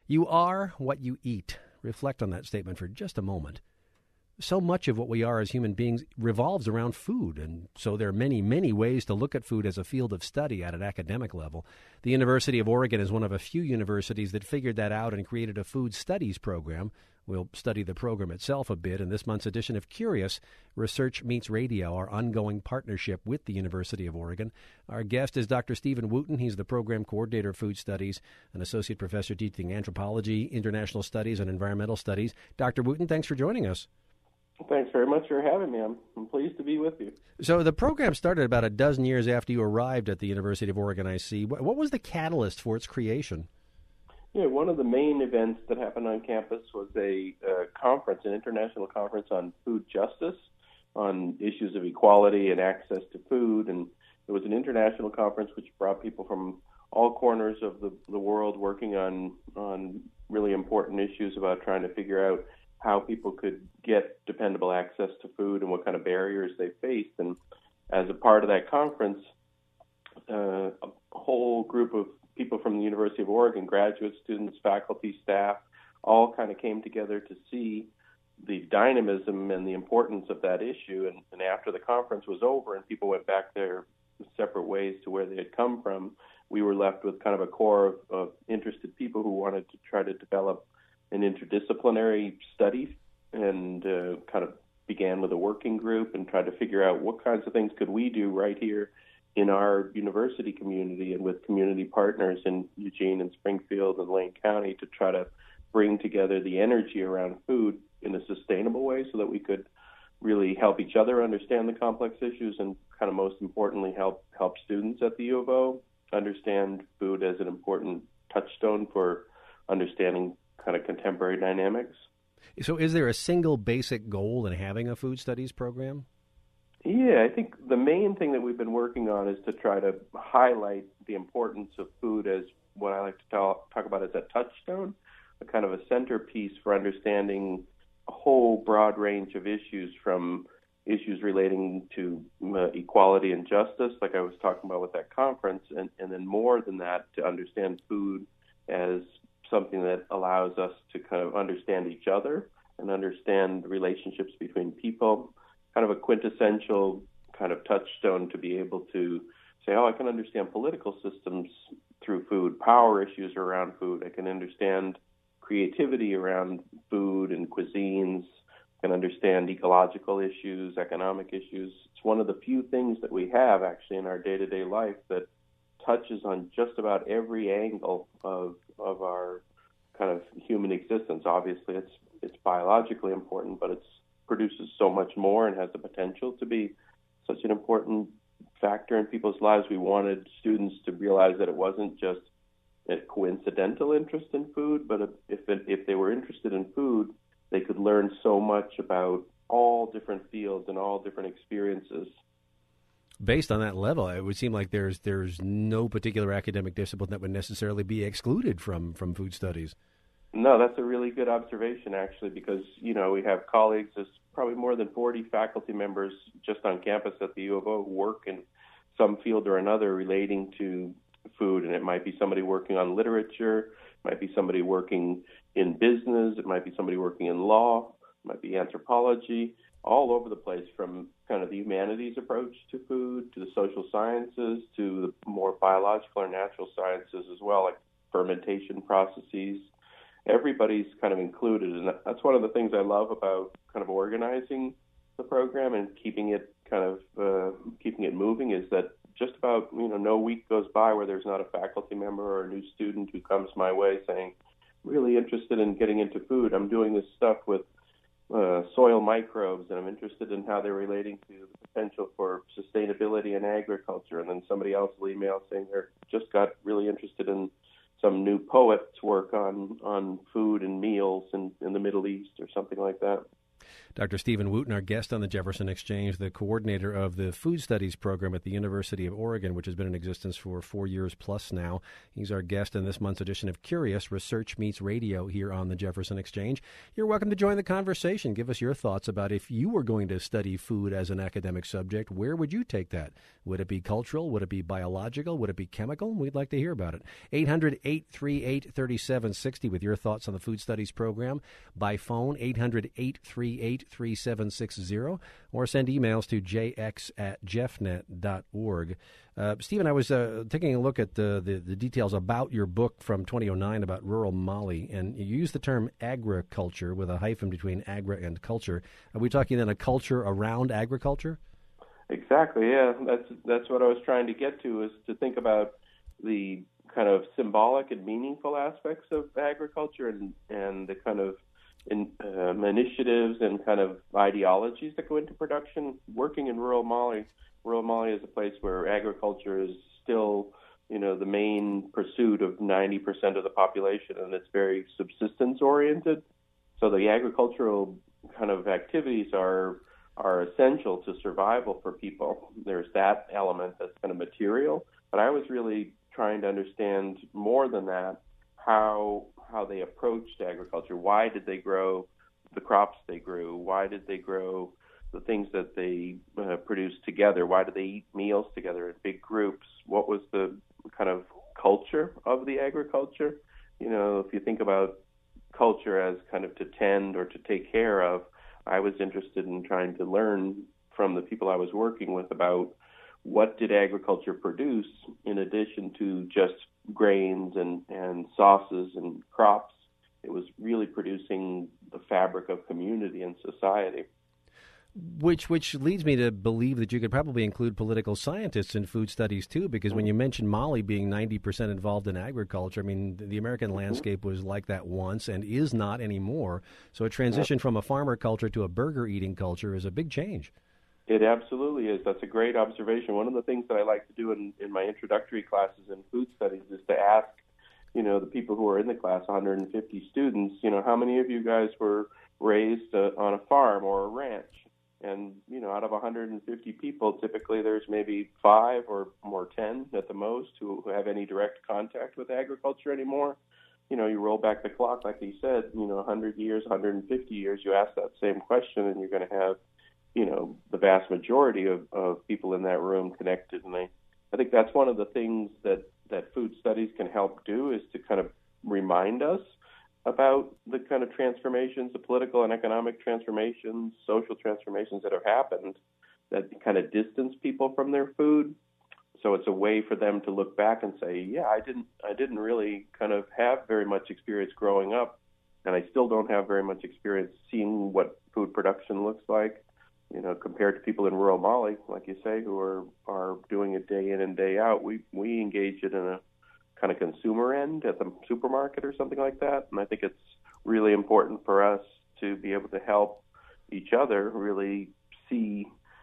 You are what you eat. Reflect on that statement for just a moment. So much of what we are as human beings revolves around food, and so there are many, many ways to look at food as a field of study at an academic level. The University of Oregon is one of a few universities that figured that out and created a food studies program. We'll study the program itself a bit in this month's edition of Curious, Research Meets Radio, our ongoing partnership with the University of Oregon. Our guest is Dr. Stephen Wooten. He's the program coordinator of food studies, an associate professor teaching anthropology, international studies, and environmental studies. Dr. Wooten, thanks for joining us. Thanks very much for having me. I'm pleased to be with you. So the program started about a dozen years after you arrived at the University of Oregon, I see. What was the catalyst for its creation? Yeah, one of the main events that happened on campus was a conference, an international conference on food justice, on issues of equality and access to food. And it was an international conference which brought people from all corners of the world working on really important issues about trying to figure out how people could get dependable access to food and what kind of barriers they faced. And as a part of that conference, a whole group of people from the University of Oregon, graduate students, faculty, staff, all kind of came together to see the dynamism and the importance of that issue. And after the conference was over and people went back their separate ways to where they had come from, we were left with kind of a core of interested people who wanted to try to develop an interdisciplinary study, and kind of began with a working group and tried to figure out what kinds of things could we do right here in our university community and with community partners in Eugene and Springfield and Lane County to try to bring together the energy around food in a sustainable way so that we could really help each other understand the complex issues and kind of most importantly help students at the U of O understand food as an important touchstone for understanding kind of contemporary dynamics. So is there a single basic goal in having a food studies program? Yeah, I think the main thing that we've been working on is to try to highlight the importance of food as what I like to talk about as a touchstone, a kind of a centerpiece for understanding a whole broad range of issues, from issues relating to equality and justice, like I was talking about with that conference, and then more than that, to understand food as something that allows us to kind of understand each other and understand relationships between people, kind of a quintessential kind of touchstone to be able to say, I can understand political systems through food, power issues around food. I can understand creativity around food and cuisines. I can understand ecological issues, economic issues. It's one of the few things that we have actually in our day-to-day life that touches on just about every angle of our kind of human existence. Obviously, it's biologically important, but it produces so much more and has the potential to be such an important factor in people's lives. We wanted students to realize that it wasn't just a coincidental interest in food, but if they were interested in food, they could learn so much about all different fields and all different experiences. Based on that level, it would seem like there's no particular academic discipline that would necessarily be excluded from food studies. No, that's a really good observation, actually, because, we have colleagues, there's probably more than 40 faculty members just on campus at the U of O who work in some field or another relating to food, and it might be somebody working on literature, it might be somebody working in business, it might be somebody working in law, it might be anthropology, all over the place, from kind of the humanities approach to food, to the social sciences, to the more biological or natural sciences as well, like fermentation processes. Everybody's kind of included, and that's one of the things I love about kind of organizing the program and keeping it moving, is that just about no week goes by where there's not a faculty member or a new student who comes my way saying, really interested in getting into food. I'm doing this stuff with soil microbes, and I'm interested in how they're relating to the potential for sustainability in agriculture. And then somebody else will email saying they're just got really interested in some new poet's work on food and meals in the Middle East or something like that. Dr. Stephen Wooten, our guest on the Jefferson Exchange, the coordinator of the Food Studies program at the University of Oregon, which has been in existence for 4 years plus now. He's our guest in this month's edition of Curious Research Meets Radio here on the Jefferson Exchange. You're welcome to join the conversation. Give us your thoughts about if you were going to study food as an academic subject, where would you take that? Would it be cultural? Would it be biological? Would it be chemical? We'd like to hear about it. 800-838-3760 with your thoughts on the Food Studies program. By phone, 800-838-3760, or send emails to jx@jeffnet.org. Stephen, I was taking a look at the details about your book from 2009 about rural Mali, and you use the term agriculture with a hyphen between agra and culture. Are we talking then a culture around agriculture? Exactly, yeah. That's what I was trying to get to, is to think about the kind of symbolic and meaningful aspects of agriculture and the kind of initiatives and kind of ideologies that go into production. Working in rural Mali is a place where agriculture is still, the main pursuit of 90% of the population, and it's very subsistence oriented. So the agricultural kind of activities are essential to survival for people. There's that element that's kind of material, but I was really trying to understand more than that, how they approached agriculture. Why did they grow the crops they grew? Why did they grow the things that they produced together? Why did they eat meals together in big groups? What was the kind of culture of the agriculture? If you think about culture as kind of to tend or to take care of, I was interested in trying to learn from the people I was working with about what did agriculture produce in addition to just grains and sauces and crops. It was really producing the fabric of community and society. Which leads me to believe that you could probably include political scientists in food studies too, because when you mention Mali being 90% involved in agriculture, I mean, the American landscape was like that once and is not anymore. So a transition from a farmer culture to a burger-eating culture is a big change. It absolutely is. That's a great observation. One of the things that I like to do in my introductory classes in food studies is to ask, the people who are in the class, 150 students, how many of you guys were raised on a farm or a ranch? And, out of 150 people, typically there's maybe 5 or 10 at the most who have any direct contact with agriculture anymore. You roll back the clock, like you said, 100 years, 150 years, you ask that same question and you're going to have the vast majority of people in that room connected. And I think that's one of the things that food studies can help do, is to kind of remind us about the kind of transformations, the political and economic transformations, social transformations that have happened that kind of distance people from their food. So it's a way for them to look back and say, yeah, I didn't really kind of have very much experience growing up, and I still don't have very much experience seeing what food production looks like. Compared to people in rural Mali, like you say, who are doing it day in and day out. We engage it in a kind of consumer end at the supermarket or something like that. And I think it's really important for us to be able to help each other really see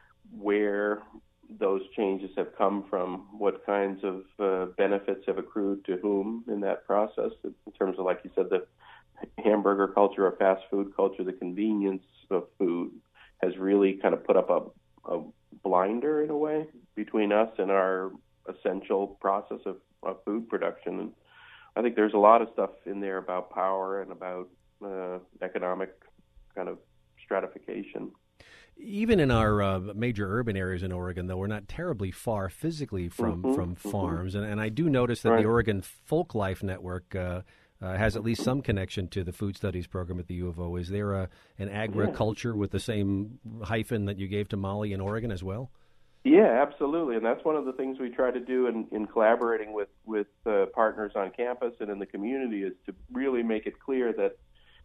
where those changes have come from, what kinds of benefits have accrued to whom in that process, in terms of, like you said, the hamburger culture or fast food culture, the convenience of food has really kind of put up a blinder, in a way, between us and our essential process of food production. And I think there's a lot of stuff in there about power and about economic kind of stratification. Even in our major urban areas in Oregon, though, we're not terribly far physically from farms. And I do notice that the Oregon Folklife Network has at least some connection to the food studies program at the U of O. Is there an agriculture with the same hyphen that you gave to Mali in Oregon as well? Yeah, absolutely. And that's one of the things we try to do in collaborating with partners on campus and in the community, is to really make it clear that,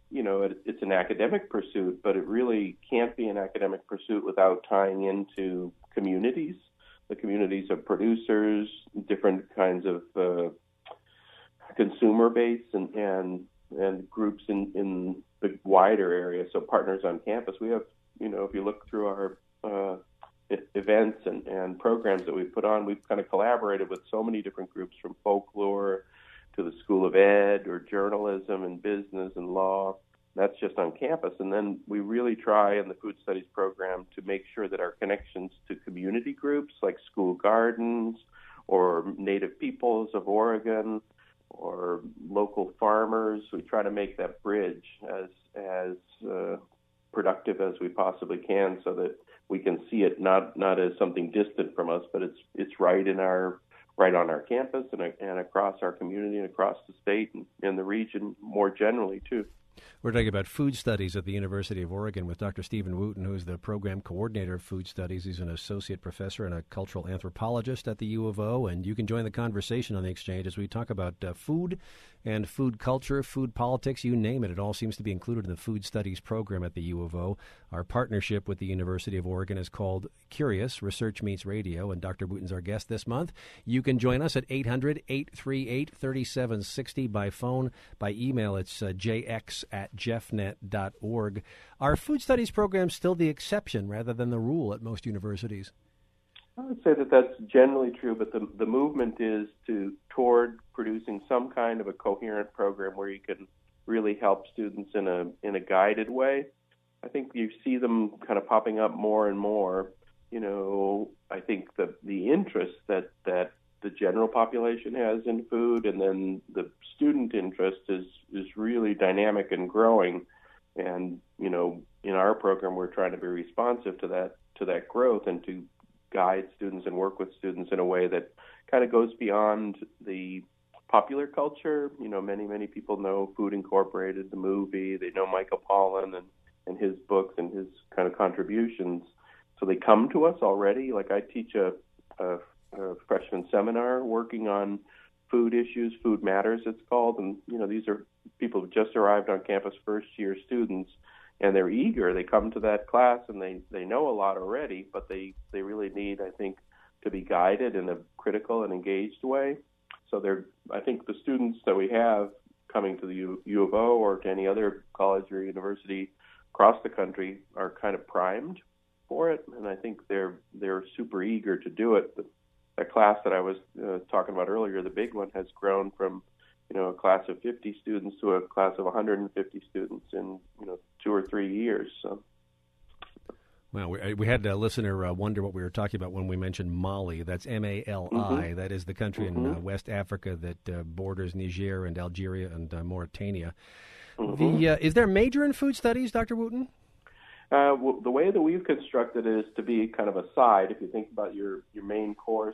it's an academic pursuit, but it really can't be an academic pursuit without tying into communities, the communities of producers, different kinds of consumer base and groups in the wider area. So partners on campus, we have, if you look through our events and programs that we've put on, we've kind of collaborated with so many different groups, from folklore to the School of Ed or journalism and business and law, That's just on campus. And then we really try in the food studies program to make sure that our connections to community groups like school gardens or Native peoples of Oregon or local farmers, we try to make that bridge as productive as we possibly can, so that we can see it not as something distant from us, but it's right on our campus and across our community and across the state and the region more generally too. We're talking about food studies at the University of Oregon with Dr. Stephen Wooten, who is the program coordinator of food studies. He's an associate professor and a cultural anthropologist at the U of O, and you can join the conversation on the exchange as we talk about food and food culture, food politics, you name it. It all seems to be included in the food studies program at the U of O. Our partnership with the University of Oregon is called Curious, Research Meets Radio, and Dr. Wooten's our guest this month. You can join us at 800-838-3760 by phone. By email, it's jx@jeffnet.org. Are food studies programs still the exception rather than the rule at most universities? I would say that that's generally true, but the movement is toward producing some kind of a coherent program where you can really help students in a guided way. I think you see them kind of popping up more and more. I think the interest that the general population has in food, and then the student interest is really dynamic and growing. And in our program, we're trying to be responsive to that growth and to guide students and work with students in a way that kind of goes beyond the popular culture. Many people know Food Incorporated, the movie. They know Michael Pollan and his books and his kind of contributions. So they come to us already. Like I teach a freshman seminar working on food issues, Food Matters it's called. And, these are people who just arrived on campus, first-year students, and they're eager. They come to that class and they know a lot already, but they really need, I think, to be guided in a critical and engaged way. So I think the students that we have coming to the U of O or to any other college or university across the country are kind of primed for it, and I think they're super eager to do it. That class that I was talking about earlier, the big one, has grown from a class of 50 students to a class of 150 students in 2 or 3 years. So. Well, we had a listener wonder what we were talking about when we mentioned Mali. That's Mali. Mm-hmm. That is the country in West Africa that borders Niger and Algeria and Mauritania. Mm-hmm. Is there a major in food studies, Dr. Wooten? Well, the way that we've constructed it is to be kind of a side. If you think about your main course,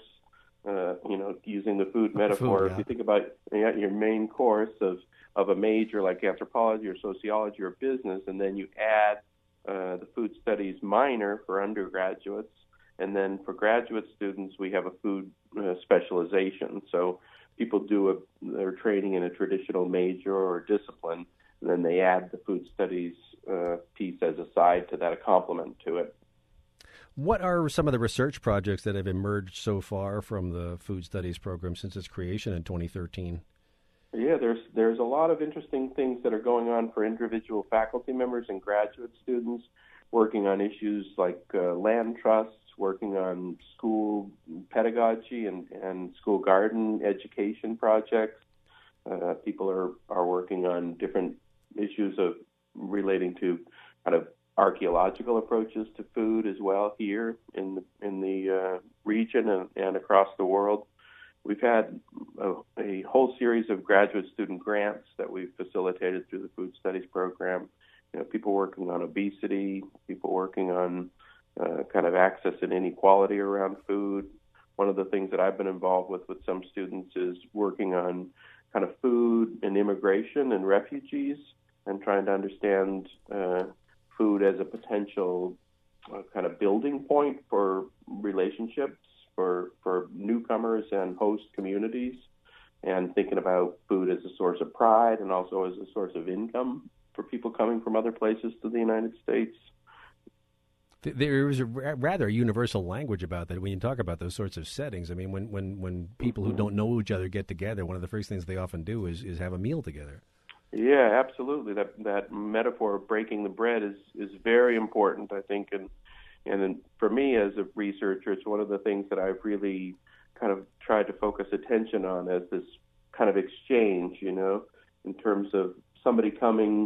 using the food metaphor, food, yeah. If you think about your main course of a major like anthropology or sociology or business, and then you add the food studies minor for undergraduates, and then for graduate students we have a food specialization. So people do their training in a traditional major or discipline, and then they add the food studies piece as a side to that, a complement to it. What are some of the research projects that have emerged so far from the food studies program since its creation in 2013? Yeah, there's a lot of interesting things that are going on for individual faculty members and graduate students, working on issues like land trusts, working on school pedagogy and school garden education projects. People are working on different issues of relating to kind of archaeological approaches to food as well here in the region and across the world. We've had a whole series of graduate student grants that we've facilitated through the food studies program. People working on obesity, people working on kind of access and inequality around food. One of the things that I've been involved with some students is working on kind of food and immigration and refugees, and trying to understand food as a potential kind of building point for relationships for newcomers and host communities, and thinking about food as a source of pride and also as a source of income for people coming from other places to the United States. There is a rather universal language about that when you talk about those sorts of settings. I mean, when people who don't know each other get together, one of the first things they often do is have a meal together. Yeah, absolutely. That metaphor of breaking the bread is very important, I think, and for me as a researcher, it's one of the things that I've really kind of tried to focus attention on as this kind of exchange, in terms of somebody coming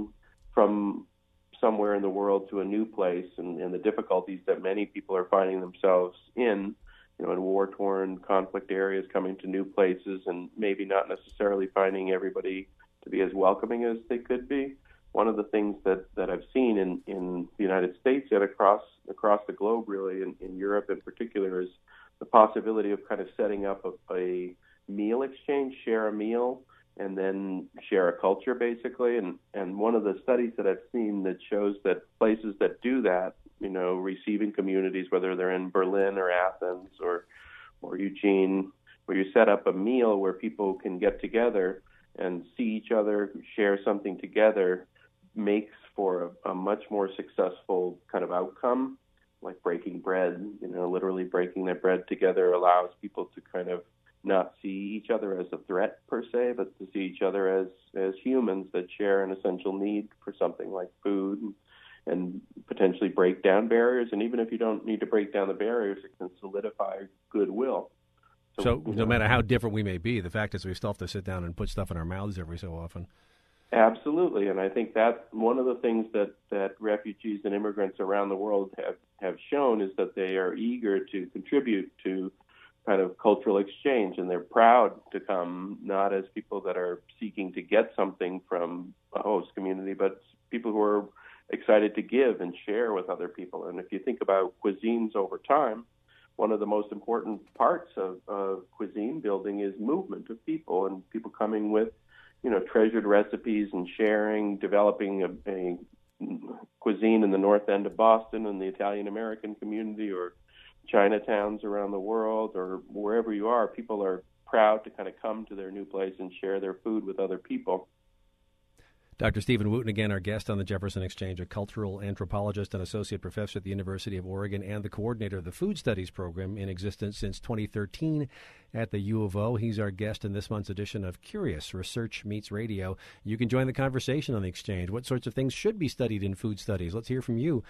from somewhere in the world to a new place, and the difficulties that many people are finding themselves in, in war-torn conflict areas, coming to new places and maybe not necessarily finding everybody to be as welcoming as they could be. One of the things that I've seen in the United States and across the globe, really, in Europe in particular, is the possibility of kind of setting up a meal exchange, share a meal, and then share a culture, basically. And one of the studies that I've seen that shows that places that do that, receiving communities, whether they're in Berlin or Athens or Eugene, where you set up a meal where people can get together and see each other, share something together, makes for a much more successful kind of outcome. Like breaking bread, literally breaking that bread together allows people to kind of not see each other as a threat per se, but to see each other as humans that share an essential need for something like food, and potentially break down barriers. And even if you don't need to break down the barriers, it can solidify goodwill. So no matter how different we may be, the fact is we still have to sit down and put stuff in our mouths every so often. Absolutely, and I think that's one of the things that refugees and immigrants around the world have shown, is that they are eager to contribute to kind of cultural exchange, and they're proud to come, not as people that are seeking to get something from a host community, but people who are excited to give and share with other people. And if you think about cuisines over time, one of the most important parts of cuisine building is movement of people, and people coming with treasured recipes and sharing, developing a cuisine in the North End of Boston and the Italian-American community, or Chinatowns around the world, or wherever you are. People are proud to kind of come to their new place and share their food with other people. Dr. Stephen Wooten, again, our guest on the Jefferson Exchange, a cultural anthropologist and associate professor at the University of Oregon and the coordinator of the Food Studies program in existence since 2013 at the U of O. He's our guest in this month's edition of Curious Research Meets Radio. You can join the conversation on the Exchange. What sorts of things should be studied in food studies? Let's hear from you.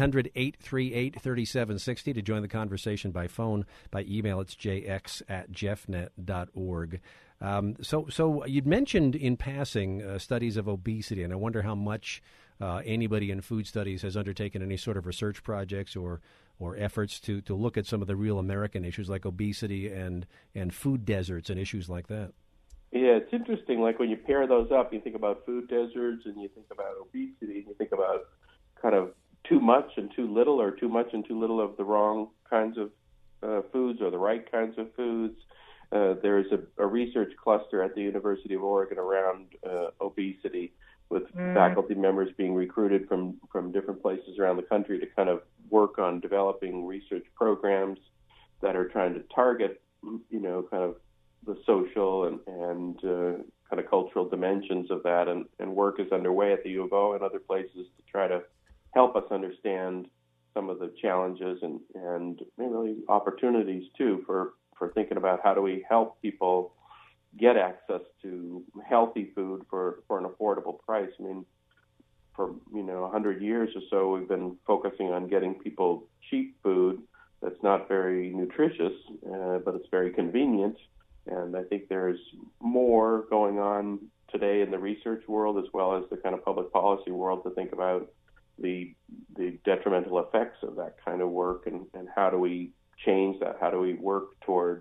800-838-3760 to join the conversation by phone. By email, it's jx@jeffnet.org. So you'd mentioned in passing studies of obesity, and I wonder how much anybody in food studies has undertaken any sort of research projects or efforts to look at some of the real American issues like obesity and food deserts and issues like that. Yeah, it's interesting. Like when you pair those up, you think about food deserts and you think about obesity, and you think about kind of too much and too little, or too much and too little of the wrong kinds of foods or the right kinds of foods. There's a research cluster at the University of Oregon around obesity, with faculty members being recruited from different places around the country to kind of work on developing research programs that are trying to target, kind of the social and kind of cultural dimensions of that. And work is underway at the U of O and other places to try to help us understand some of the challenges and really opportunities, too, for thinking about how do we help people get access to healthy food for an affordable price. I mean, for 100 years or so, we've been focusing on getting people cheap food that's not very nutritious, but it's very convenient. And I think there's more going on today in the research world, as well as the kind of public policy world, to think about the detrimental effects of that kind of work, and how do we change that? How do we work toward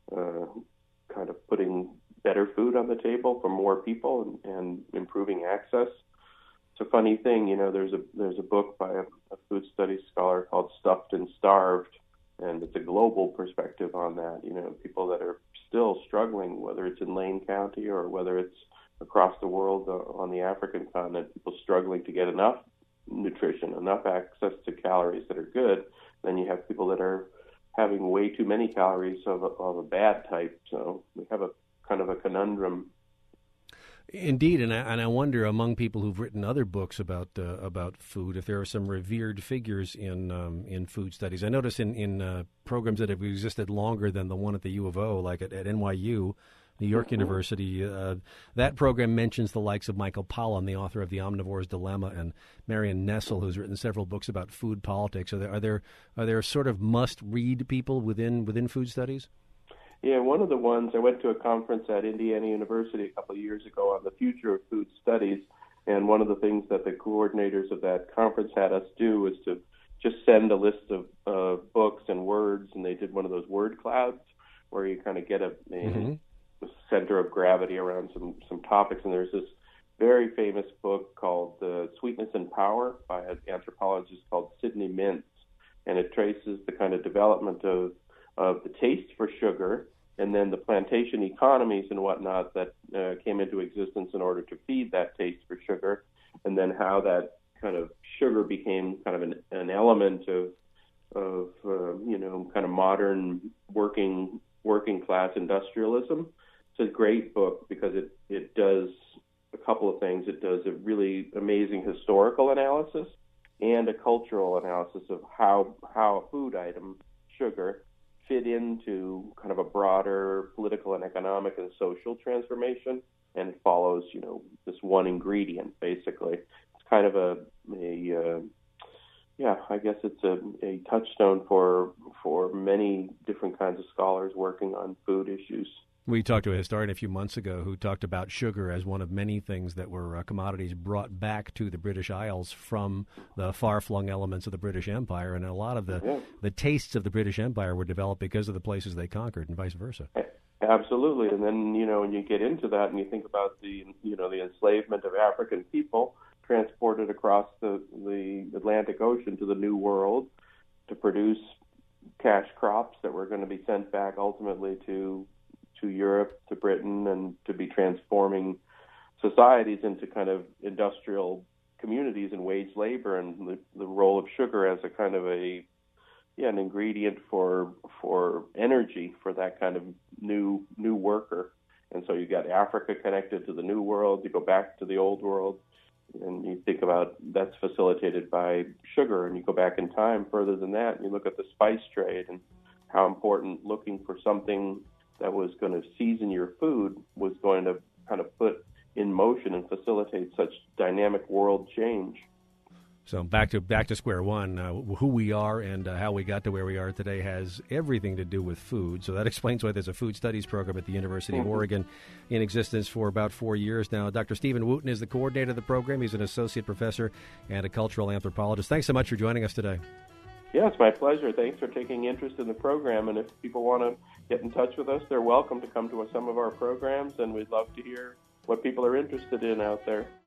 kind of putting better food on the table for more people and improving access? It's a funny thing, there's a book by a food studies scholar called Stuffed and Starved, and it's a global perspective on that. People that are still struggling, whether it's in Lane County or whether it's across the world on the African continent, people struggling to get enough nutrition, enough access to calories that are good. Then you have people that are having way too many calories of a bad type. So we have a kind of a conundrum. Indeed, and I wonder, among people who've written other books about food, if there are some revered figures in food studies. I notice in programs that have existed longer than the one at the U of O, like at NYU, New York University, that program mentions the likes of Michael Pollan, the author of The Omnivore's Dilemma, and Marion Nestle, who's written several books about food politics. Are there sort of must-read people within food studies? Yeah, one of the ones, I went to a conference at Indiana University a couple of years ago on the future of food studies, And one of the things that the coordinators of that conference had us do was to just send a list of books and words, and they did one of those word clouds where you kind of get a center of gravity around some topics. And there's this very famous book called Sweetness and Power by an anthropologist called Sidney Mintz, and it traces the kind of development of the taste for sugar and then the plantation economies and whatnot that came into existence in order to feed that taste for sugar, and then how that kind of sugar became kind of an element of kind of modern working class industrialism. It's a great book because it does a couple of things. It does a really amazing historical analysis and a cultural analysis of how a food item, sugar, fit into kind of a broader political and economic and social transformation, and it follows, this one ingredient, basically. It's kind of I guess it's a touchstone for many different kinds of scholars working on food issues. We talked to a historian a few months ago who talked about sugar as one of many things that were commodities brought back to the British Isles from the far-flung elements of the British Empire, and a lot of the tastes of the British Empire were developed because of the places they conquered, and vice versa. Absolutely, and then when you get into that and you think about the enslavement of African people transported across the Atlantic Ocean to the New World to produce cash crops that were going to be sent back ultimately to Europe, to Britain, and to be transforming societies into kind of industrial communities and wage labor, and the role of sugar as a kind of an ingredient for energy for that kind of new worker. And so you got Africa connected to the New World, you go back to the Old World, and you think about that's facilitated by sugar, and you go back in time further than that, and you look at the spice trade and how important looking for something that was going to season your food was going to kind of put in motion and facilitate such dynamic world change. So back to square one. Who we are and how we got to where we are today has everything to do with food. So that explains why there's a food studies program at the University of Oregon in existence for about 4 years now. Dr. Stephen Wooten is the coordinator of the program. He's an associate professor and a cultural anthropologist. Thanks so much for joining us today. Yeah, it's my pleasure. Thanks for taking interest in the program. And if people want to get in touch with us, they're welcome to come to some of our programs, and we'd love to hear what people are interested in out there.